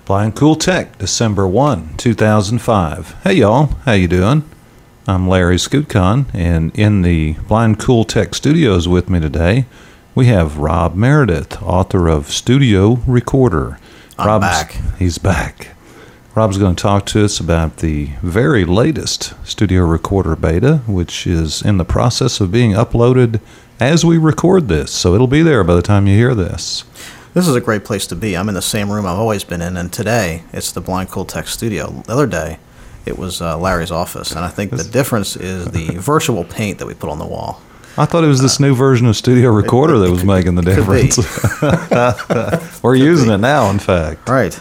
Blind Cool Tech, December 1, 2005. Hey y'all, how you doing? I'm Larry Scootcon, and in the Blind Cool Tech studios with me today, we have Rob Meredith, author of Studio Recorder. I'm back. He's back. Rob's going to talk to us about the very latest Studio Recorder beta, which is in the process of being uploaded as we record this, so it'll be there by the time you hear this. This is a great place to be. I'm in the same room I've always been in, and today it's the Blind Cool Tech studio. The other day, it was Larry's office, and I think the difference is the virtual paint that we put on the wall. I thought it was this new version of Studio Recorder that was making the difference. We're using it now, in fact. Right.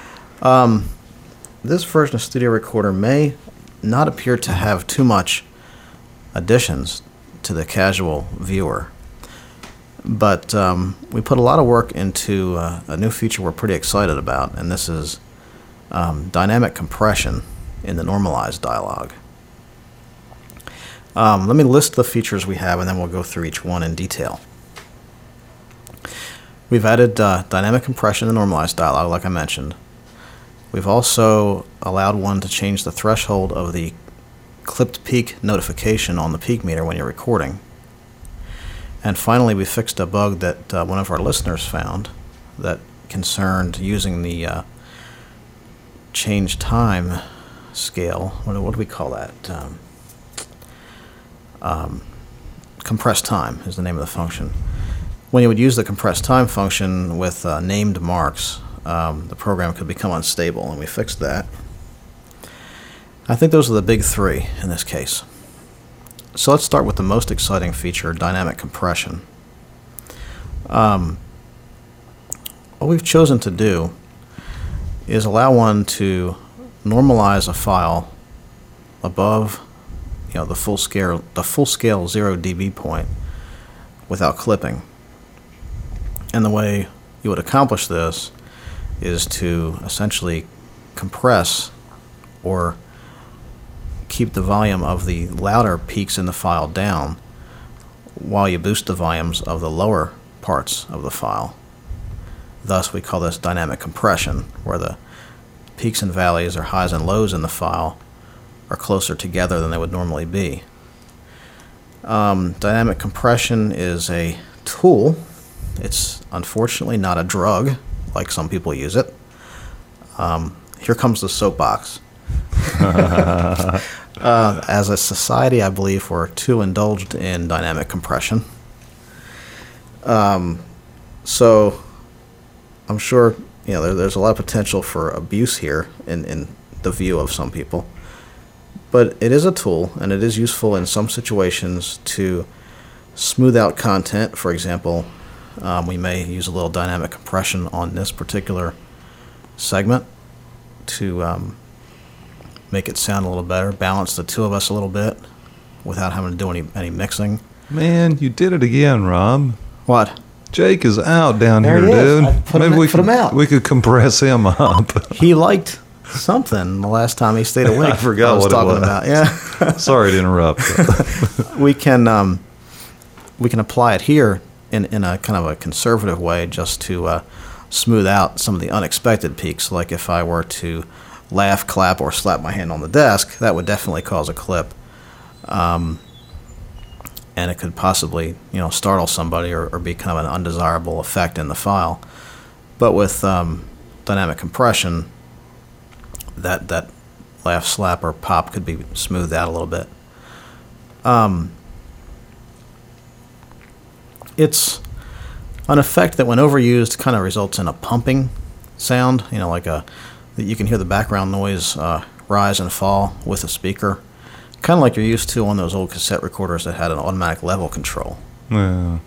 This version of Studio Recorder may not appear to have too much additions to the casual viewer. But we put a lot of work into a new feature we're pretty excited about, and this is dynamic compression in the normalized dialog. Let me list the features we have, and then we'll go through each one in detail. We've added dynamic compression in the normalized dialog, like I mentioned. We've also allowed one to change the threshold of the clipped peak notification on the peak meter when you're recording. And finally, we fixed a bug that one of our listeners found that concerned using the change time scale. What do we call that? Compressed time is the name of the function. When you would use the compressed time function with named marks, the program could become unstable, and we fixed that. I think those are the big three in this case. So let's start with the most exciting feature, dynamic compression. What we've chosen to do is allow one to normalize a file above, the full scale 0 dB point without clipping. And the way you would accomplish this is to essentially compress or keep the volume of the louder peaks in the file down while you boost the volumes of the lower parts of the file. Thus, we call this dynamic compression, where the peaks and valleys or highs and lows in the file are closer together than they would normally be. Dynamic compression is a tool. It's unfortunately not a drug, like some people use it. Here comes the soapbox. As a society, I believe we're too indulged in dynamic compression. So I'm sure there's a lot of potential for abuse here in the view of some people. But it is a tool, and it is useful in some situations to smooth out content. For example, we may use a little dynamic compression on this particular segment to make it sound a little better, balance the two of us a little bit without having to do any mixing. Man, you did it again, Rob. What? Jake is out down There here, he is. dude. I put him out. We could compress him up. He liked something the last time he stayed awake. I forgot what it was. About. Yeah. Sorry to interrupt. We can apply it here in a kind of a conservative way, just to smooth out some of the unexpected peaks. Like if I were to laugh, clap, or slap my hand on the desk, that would definitely cause a clip. And it could possibly, startle somebody or be kind of an undesirable effect in the file. But with dynamic compression, that laugh, slap, or pop could be smoothed out a little bit. It's an effect that, when overused, kind of results in a pumping sound. You can hear the background noise rise and fall with a speaker, kind of like you're used to on those old cassette recorders that had an automatic level control. Yeah.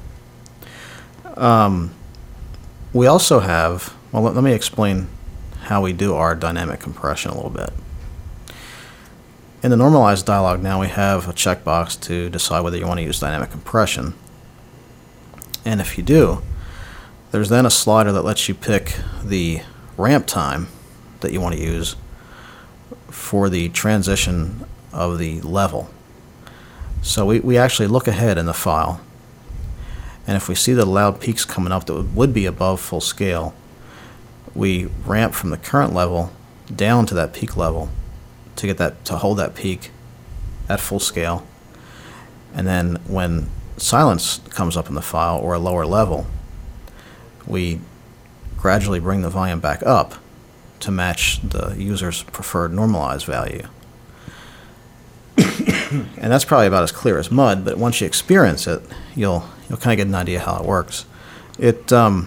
We also have, let me explain how we do our dynamic compression a little bit. In the normalized dialog now, we have a checkbox to decide whether you want to use dynamic compression. And if you do, there's then a slider that lets you pick the ramp time that you want to use for the transition of the level. So we actually look ahead in the file, and if we see the loud peaks coming up that would be above full scale, we ramp from the current level down to that peak level to hold that peak at full scale. And then when silence comes up in the file, or a lower level, we gradually bring the volume back up to match the user's preferred normalized value. And that's probably about as clear as mud, but once you experience it, you'll kind of get an idea how it works. The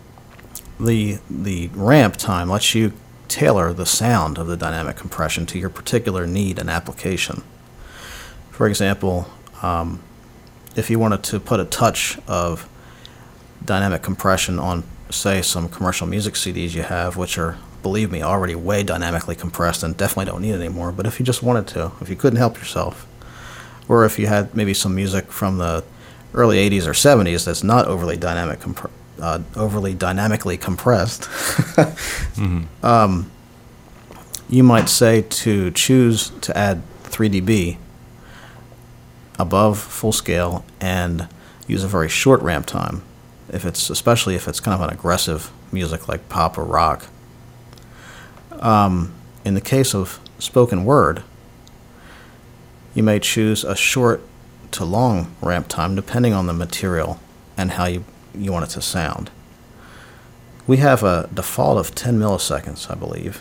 ramp time lets you tailor the sound of the dynamic compression to your particular need and application. For example, if you wanted to put a touch of dynamic compression on, say, some commercial music CDs you have, which are, believe me, already way dynamically compressed and definitely don't need it anymore, but if you just wanted to, if you couldn't help yourself, or if you had maybe some music from the early 80s or 70s that's not overly dynamically compressed, Mm-hmm. You might say to choose to add 3 dB above full scale and use a very short ramp time, especially if it's kind of an aggressive music like pop or rock. In the case of spoken word, you may choose a short to long ramp time depending on the material and how you want it to sound. We have a default of 10 milliseconds, I believe.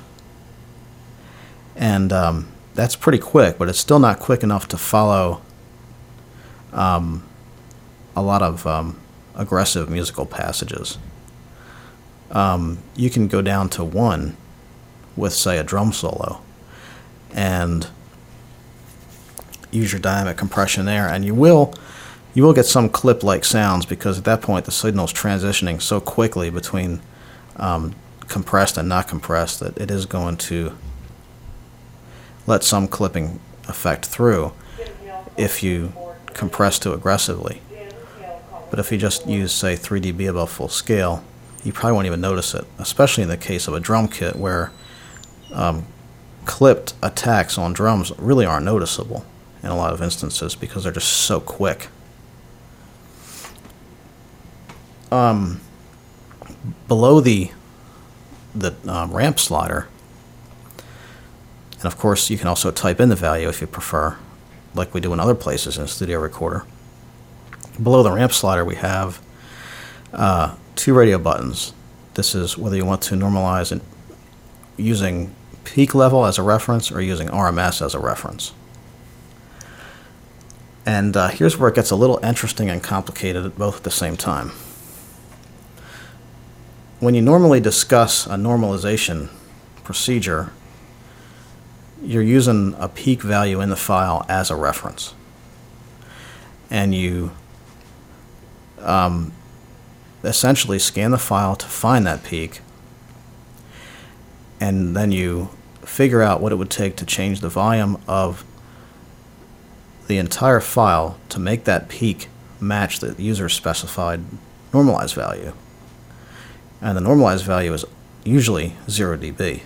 And that's pretty quick, but it's still not quick enough to follow a lot of aggressive musical passages. You can go down to 1 with, say, a drum solo and use your dynamic compression there, and you will get some clip-like sounds, because at that point the signal's transitioning so quickly between compressed and not compressed that it is going to let some clipping effect through if you compress too aggressively. But if you just use, say, 3 dB above full scale, you probably won't even notice it, especially in the case of a drum kit where clipped attacks on drums really aren't noticeable in a lot of instances because they're just so quick. Below the ramp slider, and of course you can also type in the value if you prefer, like we do in other places in a studio recorder. Below the ramp slider we have 2 radio buttons. This is whether you want to normalize it using peak level as a reference or using RMS as a reference. And here's where it gets a little interesting and complicated both at the same time. When you normally discuss a normalization procedure, you're using a peak value in the file as a reference. And you essentially scan the file to find that peak, and then you figure out what it would take to change the volume of the entire file to make that peak match the user specified normalized value. And the normalized value is usually 0 dB.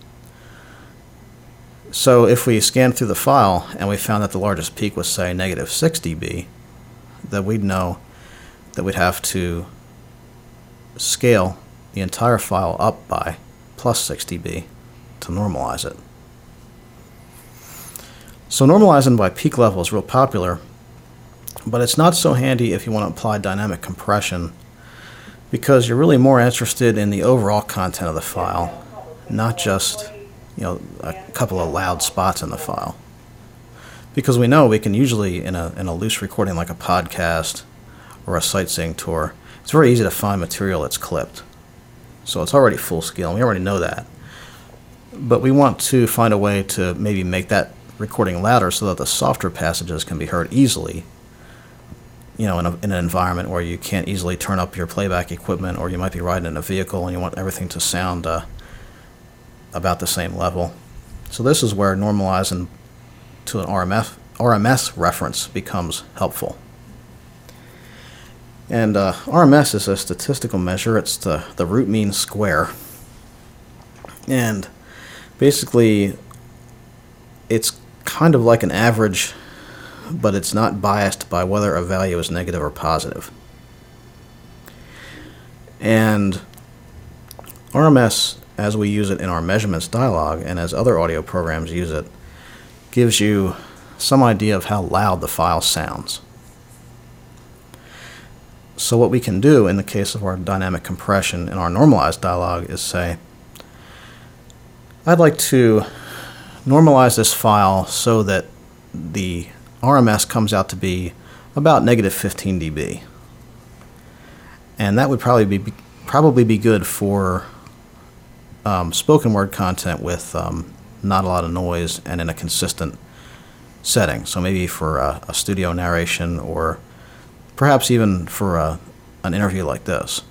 So if we scanned through the file and we found that the largest peak was, say, -6 dB, then we'd know that we'd have to scale the entire file up by +6 dB to normalize it. So normalizing by peak level is real popular, but it's not so handy if you want to apply dynamic compression, because you're really more interested in the overall content of the file, not just a couple of loud spots in the file. Because we know we can usually, in a loose recording like a podcast or a sightseeing tour, it's very easy to find material that's clipped. So it's already full scale, and we already know that. But we want to find a way to maybe make that recording louder so that the softer passages can be heard easily, in an environment where you can't easily turn up your playback equipment, or you might be riding in a vehicle and you want everything to sound about the same level. So this is where normalizing to an RMS reference becomes helpful. And RMS is a statistical measure. It's the root mean square. And basically, it's kind of like an average, but it's not biased by whether a value is negative or positive. And RMS, as we use it in our measurements dialog and as other audio programs use it, gives you some idea of how loud the file sounds. So what we can do in the case of our dynamic compression in our normalized dialog is say, I'd like to normalize this file so that the RMS comes out to be about negative 15 dB. And that would probably be good for spoken word content with not a lot of noise and in a consistent setting. So maybe for a studio narration or perhaps even for an interview like this.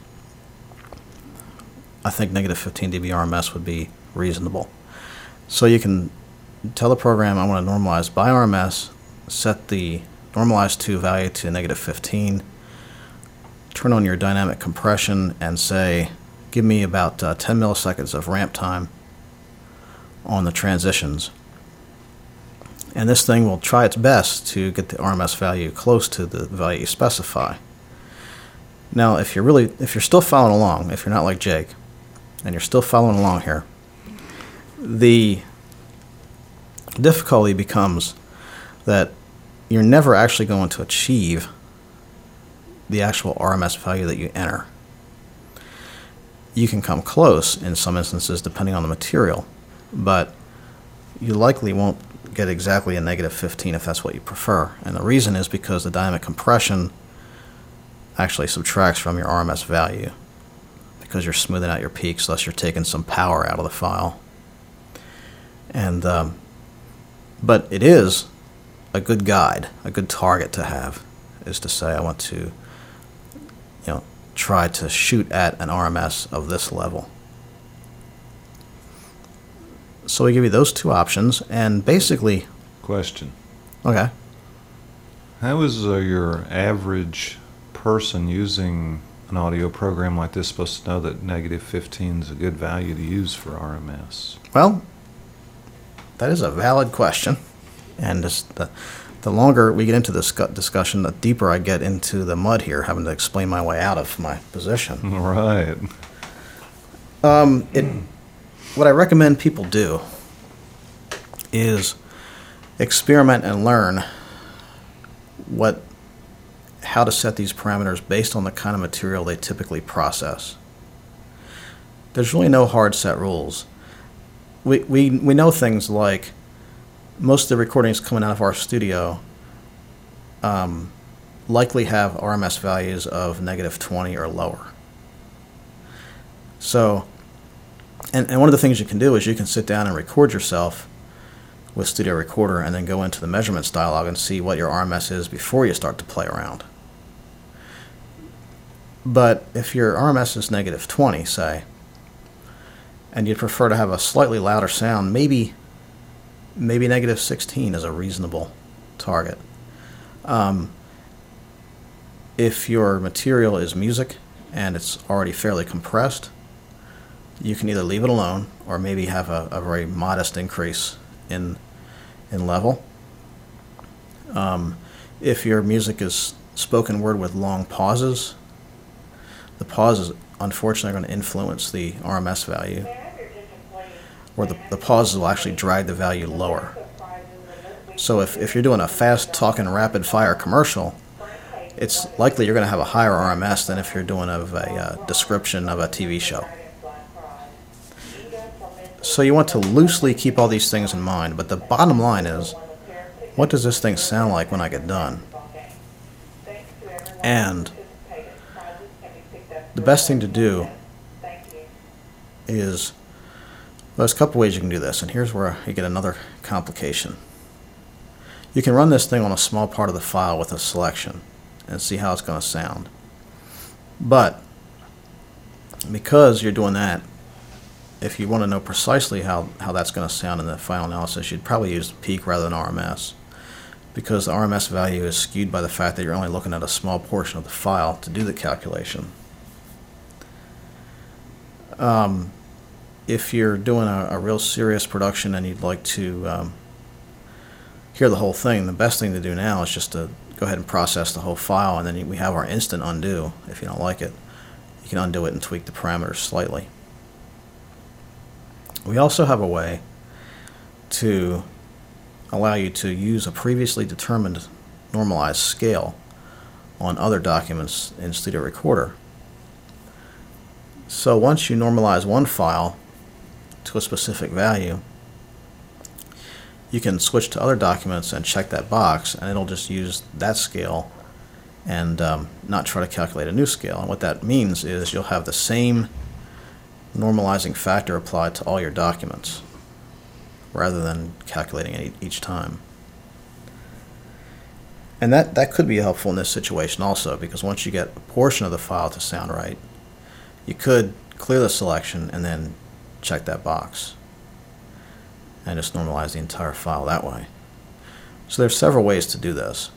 I think negative 15 dB RMS would be reasonable. So you can tell the program I want to normalize by RMS, set the normalized to value to negative 15, turn on your dynamic compression and say, give me about 10 milliseconds of ramp time on the transitions. And this thing will try its best to get the RMS value close to the value you specify. Now, if you're still following along, if you're not like Jake, and you're still following along here, the difficulty becomes that you're never actually going to achieve the actual RMS value that you enter. You can come close in some instances depending on the material, but you likely won't get exactly a negative 15 if that's what you prefer. And the reason is because the dynamic compression actually subtracts from your RMS value because you're smoothing out your peaks, thus you're taking some power out of the file. And but it is a good guide, a good target to have, is to say I want to try to shoot at an RMS of this level. So we give you those two options, and basically... Question. Okay. How is your average person using an audio program like this supposed to know that negative 15 is a good value to use for RMS? Well, that is a valid question, and the longer we get into this discussion, the deeper I get into the mud here, having to explain my way out of my position. Right. What I recommend people do is experiment and learn how to set these parameters based on the kind of material they typically process. There's really no hard set rules. We know things like most of the recordings coming out of our studio likely have RMS values of negative 20 or lower. So, and one of the things you can do is you can sit down and record yourself with Studio Recorder and then go into the measurements dialog and see what your RMS is before you start to play around. But if your RMS is negative 20, say, and you'd prefer to have a slightly louder sound, maybe negative 16 is a reasonable target. If your material is music and it's already fairly compressed, you can either leave it alone or maybe have a very modest increase in level. If your music is spoken word with long pauses, the pauses unfortunately are going to influence the RMS value, or the pauses will actually drag the value lower. So if you're doing a fast talking rapid fire commercial, it's likely you're going to have a higher RMS than if you're doing a description of a TV show. So you want to loosely keep all these things in mind, but the bottom line is, what does this thing sound like when I get done? And the best thing to do is, well, there's a couple ways you can do this, and here's where you get another complication. You can run this thing on a small part of the file with a selection and see how it's going to sound. But because you're doing that, if you want to know precisely how that's going to sound in the final analysis, you'd probably use peak rather than RMS, because the RMS value is skewed by the fact that you're only looking at a small portion of the file to do the calculation. If you're doing a real serious production and you'd like to hear the whole thing, the best thing to do now is just to go ahead and process the whole file, and then we have our instant undo. If you don't like it, you can undo it and tweak the parameters slightly. We also have a way to allow you to use a previously determined normalized scale on other documents in Studio Recorder. So once you normalize one file to a specific value, you can switch to other documents and check that box, and it'll just use that scale and not try to calculate a new scale. And what that means is you'll have the same normalizing factor applied to all your documents rather than calculating it each time. And that could be helpful in this situation also, because once you get a portion of the file to sound right, you could clear the selection and then check that box and just normalize the entire file that way. So there's several ways to do this.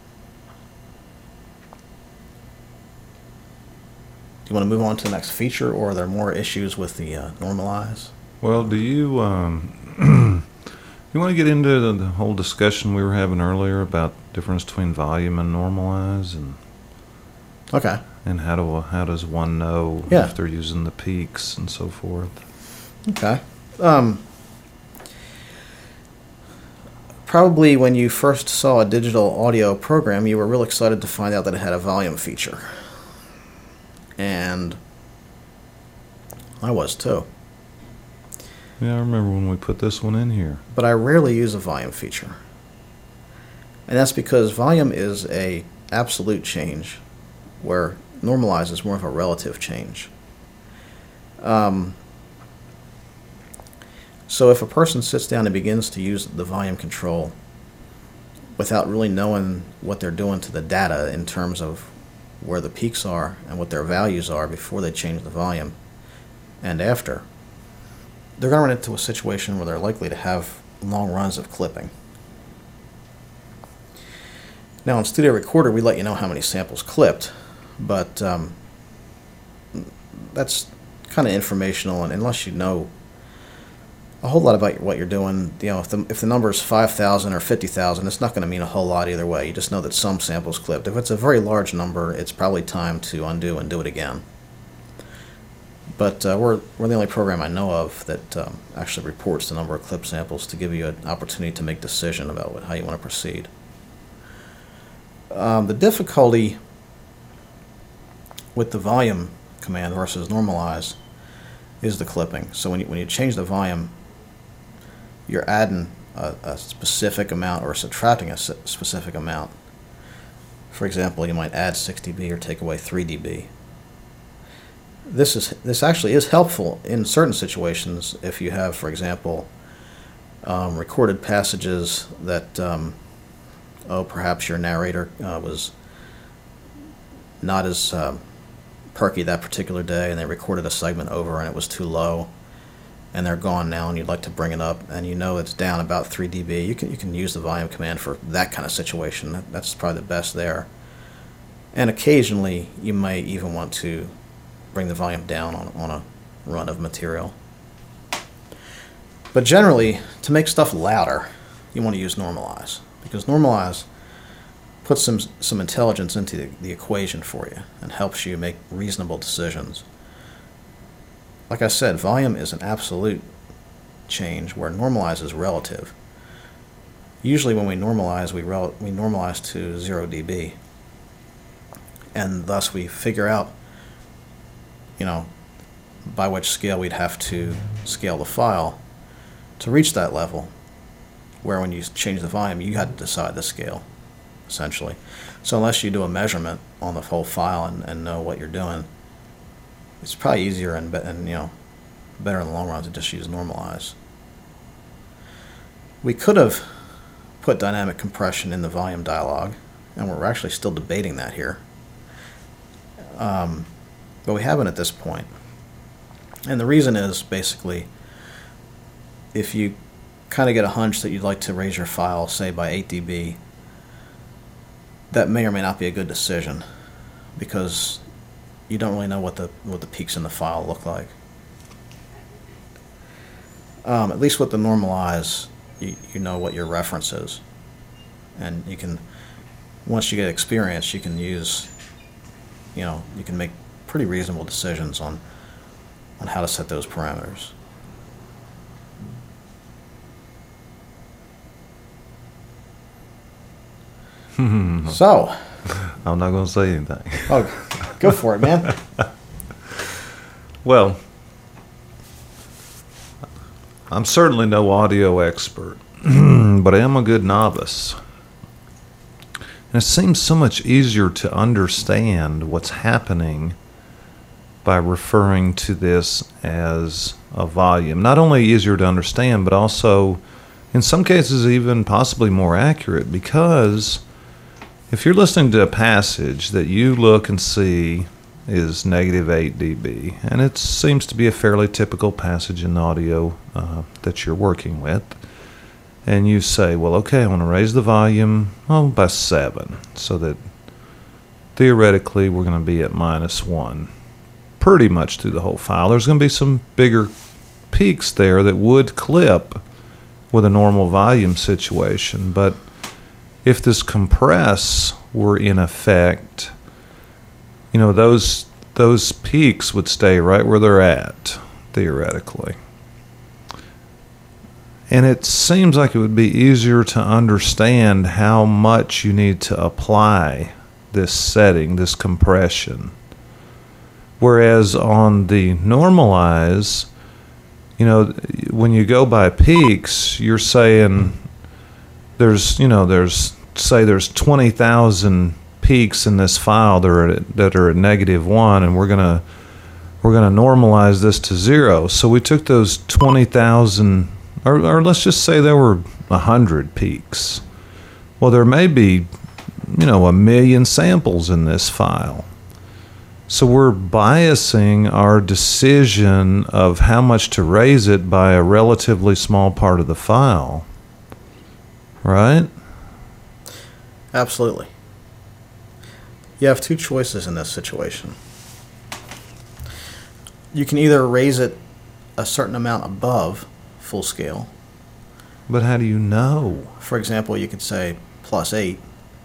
Do you want to move on to the next feature, or are there more issues with the normalize? Well, do you you want to get into the whole discussion we were having earlier about the difference between volume and normalize, and Okay. and how does one know Yeah. if they're using the peaks and so forth? Okay. Probably when you first saw a digital audio program, you were real excited to find out that it had a volume feature. And I was too. Yeah, I remember when we put this one in here. But I rarely use a volume feature. And that's because volume is a absolute change, where normalize is more of a relative change. So if a person sits down and begins to use the volume control without really knowing what they're doing to the data in terms of where the peaks are and what their values are before they change the volume and after, they're going to run into a situation where they're likely to have long runs of clipping. Now in Studio Recorder, we let you know how many samples clipped, but that's kind of informational, and unless you know a whole lot about what you're doing, if the number is 5,000 or 50,000, it's not going to mean a whole lot either way. You just know that some samples clipped. If it's a very large number, it's probably time to undo and do it again. But we're the only program I know of that actually reports the number of clip samples to give you an opportunity to make a decision about how you want to proceed. The difficulty with the volume command versus normalize is the clipping. So when you change the volume, you're adding a specific amount or subtracting a specific amount. For example, you might add 6 dB or take away 3 dB. This actually is helpful in certain situations if you have, for example, recorded passages that perhaps your narrator was not as perky that particular day, and they recorded a segment over and it was too low, and they're gone now, and you'd like to bring it up, and you know it's down about 3 dB. You can use the volume command for that kind of situation. That's probably the best there. And occasionally, you might even want to bring the volume down on a run of material. But generally, to make stuff louder, you want to use normalize, because normalize puts some intelligence into the equation for you and helps you make reasonable decisions. Like I said, volume is an absolute change, where normalize is relative. Usually when we normalize, we normalize to 0 dB, and thus we figure out by which scale we'd have to scale the file to reach that level, where when you change the volume, you had to decide the scale, essentially. So unless you do a measurement on the whole file and know what you're doing, it's probably easier and better in the long run to just use normalize. We could have put dynamic compression in the volume dialog, and we're actually still debating that here. But we haven't at this point. And the reason is basically, if you kind of get a hunch that you'd like to raise your file, say by 8 dB, that may or may not be a good decision, because you don't really know what the peaks in the file look like. At least with the normalize, you know what your reference is, and you can, once you get experience, you can use, you can make pretty reasonable decisions on how to set those parameters. So, I'm not going to say anything. oh, go for it, man. Well, I'm certainly no audio expert, but I am a good novice. And it seems so much easier to understand what's happening by referring to this as a volume. Not only easier to understand, but also, in some cases, even possibly more accurate, because if you're listening to a passage that you look and see is negative 8 dB, and it seems to be a fairly typical passage in audio that you're working with, and you say, well, okay, I want to raise the volume by 7, so that theoretically we're going to be at -1 pretty much through the whole file. There's going to be some bigger peaks there that would clip with a normal volume situation, but if this compress were in effect, those peaks would stay right where they're at, theoretically. And it seems like it would be easier to understand how much you need to apply this setting, this compression. Whereas on the normalize, when you go by peaks, you're saying there's 20,000 peaks in this file that are at -1, and we're gonna normalize this to 0. So we took those 20,000, or let's just say there were 100 peaks. Well, there may be, 1,000,000 samples in this file. So we're biasing our decision of how much to raise it by a relatively small part of the file. Right? Absolutely. You have two choices in this situation. You can either raise it a certain amount above full scale. But how do you know? For example, you could say +8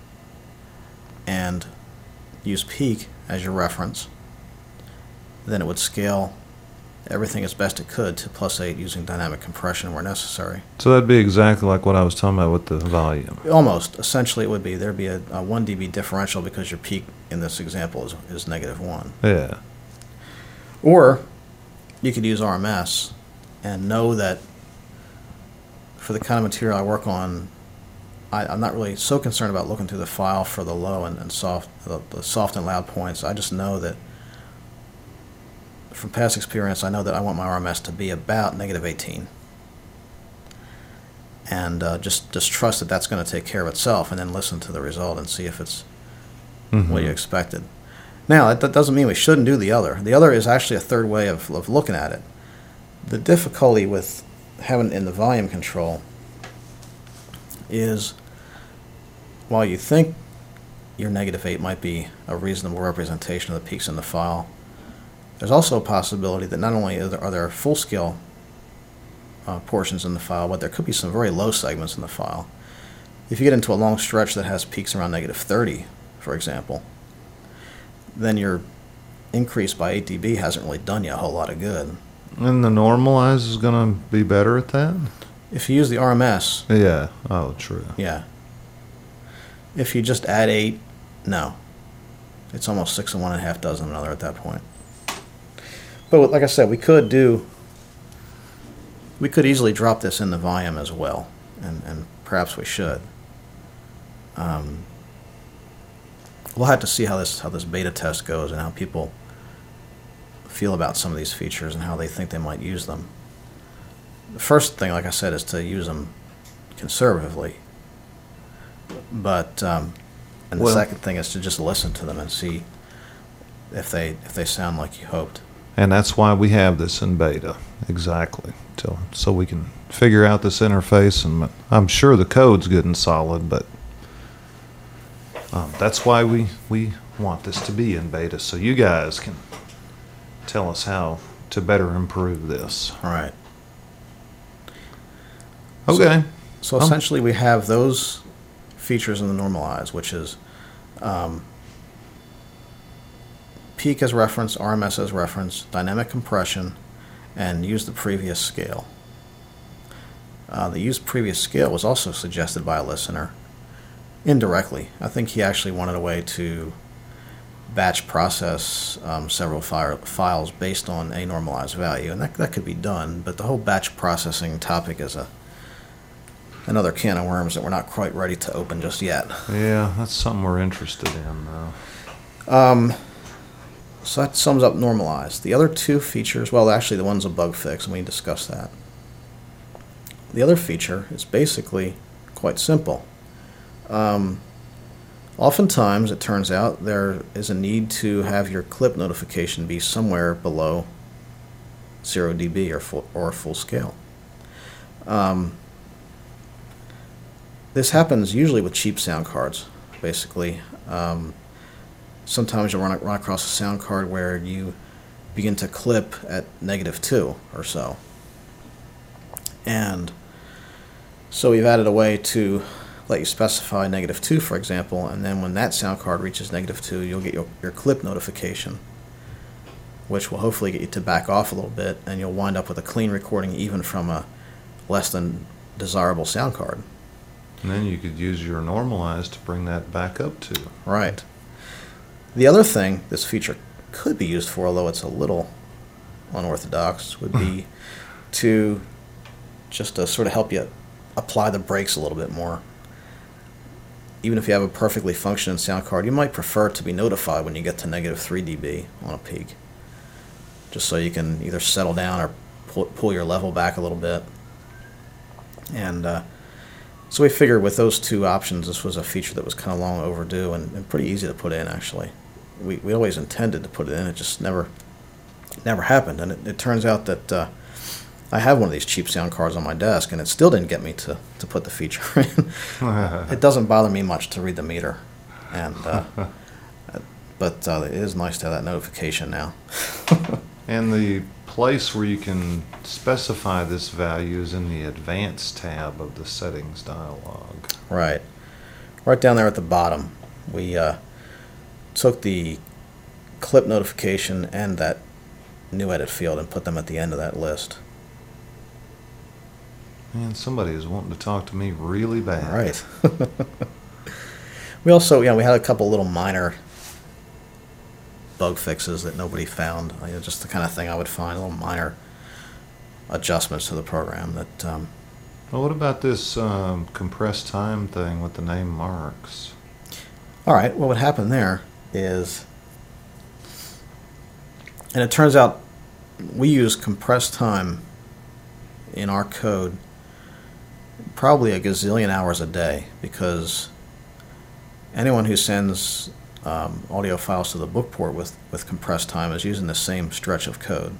and use peak as your reference. Then it would scale everything as best it could to +8 using dynamic compression where necessary. So that'd be exactly like what I was talking about with the volume. Almost. Essentially, it would be. There'd be a 1 dB differential because your peak in this example is -1. Yeah. Or you could use RMS and know that for the kind of material I work on, I'm not really so concerned about looking through the file for the low and soft, the soft and loud points. I just know that from past experience, I know that I want my RMS to be about -18. And just trust that that's going to take care of itself, and then listen to the result and see if it's what you expected. Now, that doesn't mean we shouldn't do the other. The other is actually a third way of looking at it. The difficulty with having it in the volume control is, while you think your -8 might be a reasonable representation of the peaks in the file, there's also a possibility that not only are there full-scale portions in the file, but there could be some very low segments in the file. If you get into a long stretch that has peaks around -30, for example, then your increase by 8 dB hasn't really done you a whole lot of good. And the normalize is going to be better at that? If you use the RMS... Yeah. Oh, true. Yeah. If you just add 8, no. It's almost 6 and 1.5 dozen another at that point. But like I said, we could easily drop this in the volume as well, and perhaps we should. We'll have to see how this beta test goes and how people feel about some of these features and how they think they might use them. The first thing, like I said, is to use them conservatively. But the second thing is to just listen to them and see if they sound like you hoped. And that's why we have this in beta, exactly, so we can figure out this interface. And I'm sure the code's good and solid, but that's why we want this to be in beta, so you guys can tell us how to better improve this. All right. Okay. So essentially we have those features in the normalize, which is peak as reference, RMS as reference, dynamic compression, and use the previous scale. The use previous scale was also suggested by a listener, Indirectly. I think he actually wanted a way to batch process several files based on a normalized value, and that could be done, but the whole batch processing topic is another can of worms that we're not quite ready to open just yet. Yeah, that's something we're interested in, though. So that sums up normalized. The other two features, well, actually the one's a bug fix, and we discussed that. The other feature is basically quite simple. Oftentimes, it turns out, there is a need to have your clip notification be somewhere below 0 dB or full scale. This happens usually with cheap sound cards, basically. Sometimes you'll run across a sound card where you begin to clip at -2 or so. And so we've added a way to let you specify -2, for example, and then when that sound card reaches -2, you'll get your clip notification, which will hopefully get you to back off a little bit, and you'll wind up with a clean recording even from a less than desirable sound card. And then you could use your normalized to bring that back up to. Right. The other thing this feature could be used for, although it's a little unorthodox, would be to just to sort of help you apply the brakes a little bit more. Even if you have a perfectly functioning sound card, you might prefer to be notified when you get to -3 dB on a peak, just so you can either settle down or pull your level back a little bit. And so we figured with those two options, this was a feature that was kind of long overdue and pretty easy to put in, actually. We always intended to put it in, it just never happened. And it turns out that I have one of these cheap sound cards on my desk, and it still didn't get me to put the feature in. It doesn't bother me much to read the meter, and but it is nice to have that notification now. And the place where you can specify this value is in the Advanced tab of the Settings dialog. Right down there at the bottom. We took the clip notification and that new edit field and put them at the end of that list. Man, somebody is wanting to talk to me really bad. Right. We also, we had a couple little minor bug fixes that nobody found. Just the kind of thing I would find, little minor adjustments to the program that... Well, what about this compressed time thing with the name marks? All right, well, what happened there is... And it turns out we use compressed time in our code probably a gazillion hours a day, because anyone who sends audio files to the bookport with compressed time is using the same stretch of code.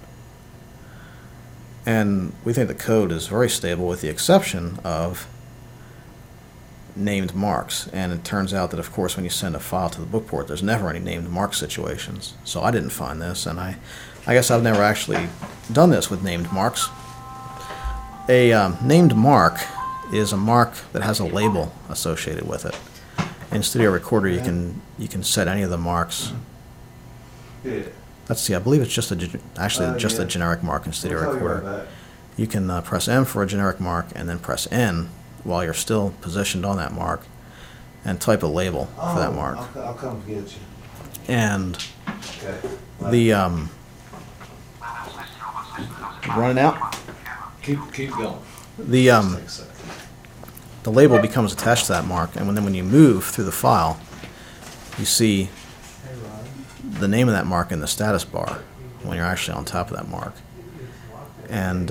And we think the code is very stable with the exception of named marks. And it turns out that, of course, when you send a file to the bookport, there's never any named mark situations. So I didn't find this, and I guess I've never actually done this with named marks. A named mark is a mark that has a label associated with it. In Studio Recorder, you can set any of the marks. Yeah. Let's see, I believe it's just a generic mark in Studio Recorder. You can press M for a generic mark and then press N while you're still positioned on that mark and type a label for that mark. I'll come get you. And Okay. the running out. Keep going. The label becomes attached to that mark, and then when you move through the file, you see the name of that mark in the status bar when you're actually on top of that mark. And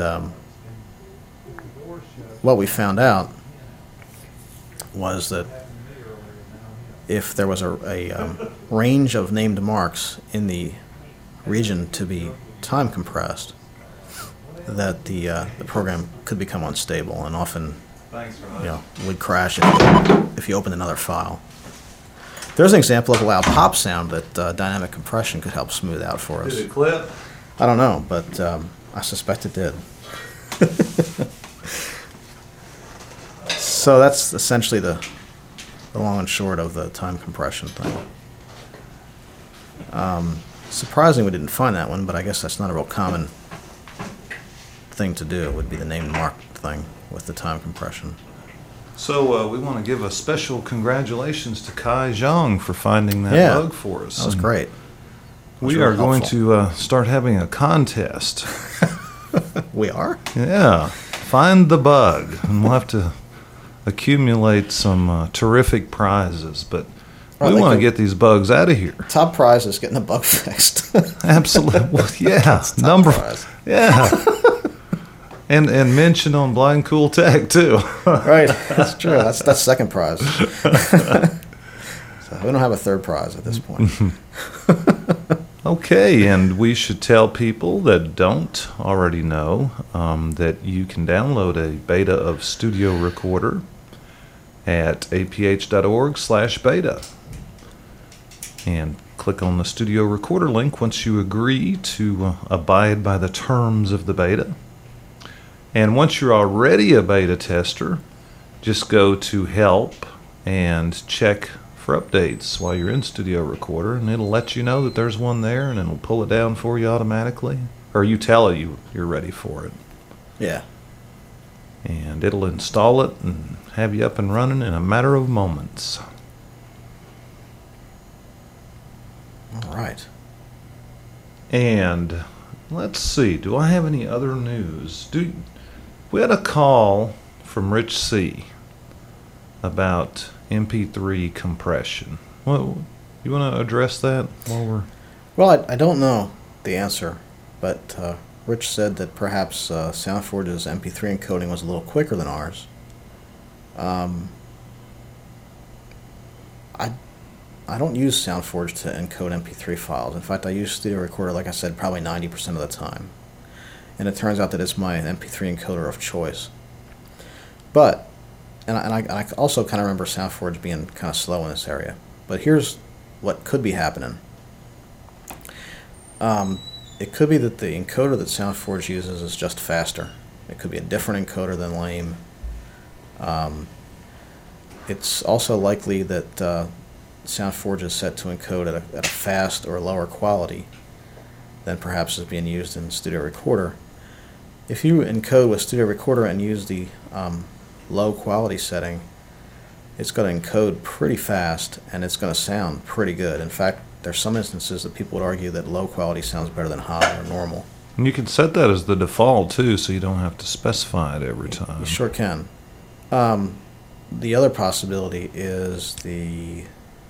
what we found out was that if there was a range of named marks in the region to be time compressed, that the program could become unstable and often would crash if you opened another file. There's an example of a loud pop sound that dynamic compression could help smooth out for us. Did it clip? I don't know, but I suspect it did. So that's essentially the long and short of the time compression thing. Surprising we didn't find that one, but I guess that's not a real common thing to do. It would be the named mark thing with the time compression. So we want to give a special congratulations to Kai Zhang for finding that Yeah, bug for us. That was And great. we really are going helpful. to start having a contest. We are? Yeah, find the bug, and we'll have to accumulate some terrific prizes. But Right, we like want to the- get these bugs out of here. Top prize is getting the bug fixed. Absolutely, well, yeah. Top Number, prize. yeah. And mention on Blind Cool Tech too. Right, that's true. That's second prize. So we don't have a third prize at this point. Okay, and we should tell people that don't already know that you can download a beta of Studio Recorder at aph.org/beta. And click on the Studio Recorder link once you agree to abide by the terms of the beta. And once you're already a beta tester, just go to Help and check for updates while you're in Studio Recorder, and it'll let you know that there's one there, and it'll pull it down for you automatically. Or you tell it you're ready for it. Yeah. And it'll install it and have you up and running in a matter of moments. All right. And let's see, do I have any other news? We had a call from Rich C. about MP3 compression. Well, you want to address that while we're... Well, I don't know the answer, but Rich said that perhaps SoundForge's MP3 encoding was a little quicker than ours. I don't use SoundForge to encode MP3 files. In fact, I use Studio Recorder, like I said, probably 90% of the time. And it turns out that it's my MP3 encoder of choice. But, and I also kind of remember SoundForge being kind of slow in this area. But here's what could be happening. It could be that the encoder that SoundForge uses is just faster. It could be a different encoder than Lame. It's also likely that SoundForge is set to encode at a fast or lower quality than perhaps is being used in Studio Recorder. If you encode with Studio Recorder and use the low quality setting, it's going to encode pretty fast and it's going to sound pretty good. In fact, there's some instances that people would argue that low quality sounds better than high or normal. And you can set that as the default too, so you don't have to specify it every time. You sure can. The other possibility is the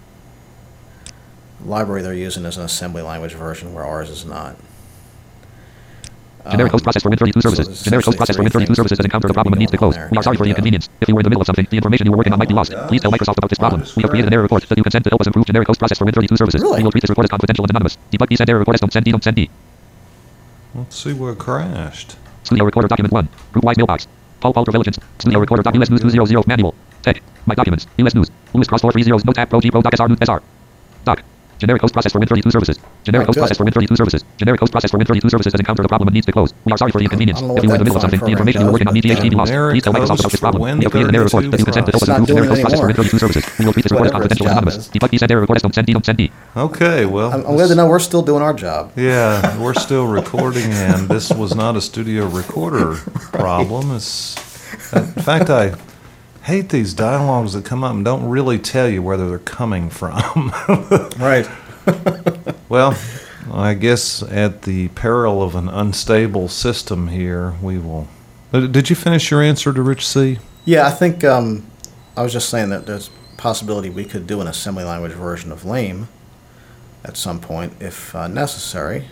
library they're using is an assembly language version where ours is not. Generic host process for Win32 services. Generic host process for Win32 services has encountered a problem and needs to close. We are sorry for the inconvenience. If you were in the middle of something, the information you were working on might be lost. Please tell Microsoft about this problem. We have created an error report that you can send to help us improve generic host process for Win32 services. Really? We will treat this report as confidential and anonymous. Debug the send error report as don't send D. Let's see what crashed. Studio Recorder document 1. Group-wise mailbox. Paul Ultravigilant. Studio Recorder US News 200 manual. Tech. My documents. US News. Louis Cross 430 Note app Pro G Pro Doc SR News SR. Doc. Generic host process for Win32 services. Generic host process for Win32 services. Generic host process for Win32 services has encountered a problem and needs to close. We are sorry for the inconvenience. I don't know If you were in the what middle of that something, the information you were working on needs to be lost. Generic Please tell Microsoft host about this for problem. We have created an error report that you can send to help us It's not improve generic doing host it process for anymore. Win32 services. We will treat this report as Whatever its confidential and job anonymous. is. Debug the send error report as don't send D. Okay, well... I'm glad to know we're still doing our job. Yeah, we're still recording, and this was not a Studio Recorder problem. In fact, I hate these dialogues that come up and don't really tell you whether they're coming from. Right. Well, I guess at the peril of an unstable system here, we will... Did you finish your answer to Rich C? Yeah, I think I was just saying that there's a possibility we could do an assembly language version of Lame at some point if necessary.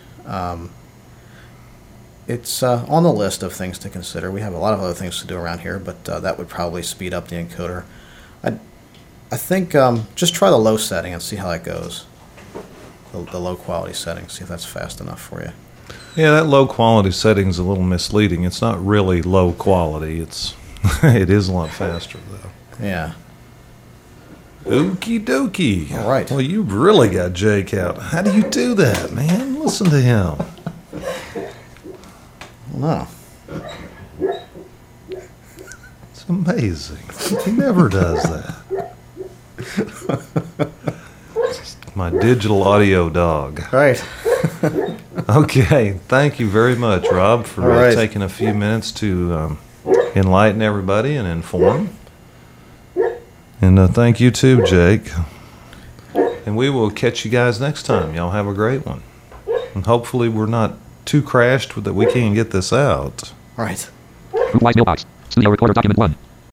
It's on the list of things to consider. We have a lot of other things to do around here, but that would probably speed up the encoder. I think just try the low setting and see how that goes. The low quality setting, see if that's fast enough for you. Yeah, that low quality setting's a little misleading. It's not really low quality. It is a lot faster, though. Yeah. Okie dokie. All right. Well, you've really got Jake out. How do you do that, man? Listen to him. No. It's amazing. He never does that. My digital audio dog. Right. Okay, thank you very much, Rob, for All right. taking a few minutes to enlighten everybody and inform. And thank you too, Jake. And we will catch you guys next time. Y'all have a great one. And hopefully we're not too crashed that we can't get this out. Right. GroupWise mailbox. Studio recorder document 1.